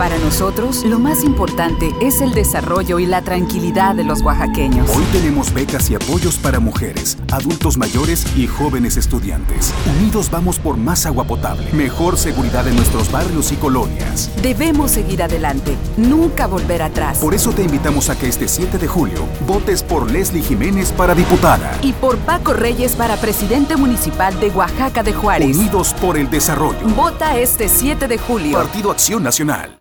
Para nosotros, lo más importante es el desarrollo y la tranquilidad de los oaxaqueños. Hoy tenemos becas y apoyos para mujeres, adultos mayores y jóvenes estudiantes. Unidos vamos por más agua potable, mejor seguridad en nuestros barrios y colonias. Debemos seguir adelante, nunca volver atrás. Por eso te invitamos a que este 7 de julio votes por Leslie Jiménez para diputada. Y por Paco Reyes para presidente municipal de Oaxaca de Juárez. Unidos por el desarrollo. Vota este 7 de julio. Partido Acción Nacional.